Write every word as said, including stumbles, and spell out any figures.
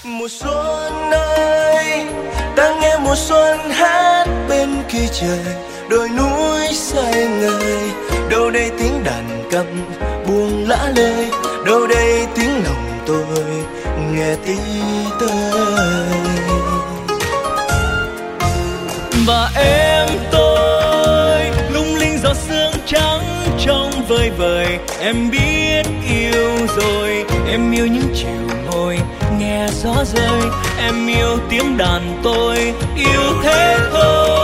Mùa xuân ơi, ta nghe mùa xuân hát bên kia trời, đồi núi say ngời. Đâu đây tiếng đàn cầm buông lã lơi, đâu đây tiếng lòng tôi nghe tí tơi. Và em tôi lung linh giọt sương trắng trong vơi vời. Em biết yêu rồi, em yêu những chiều ngồi nghe gió rơi. Em yêu tiếng đàn tôi, yêu thế thôi.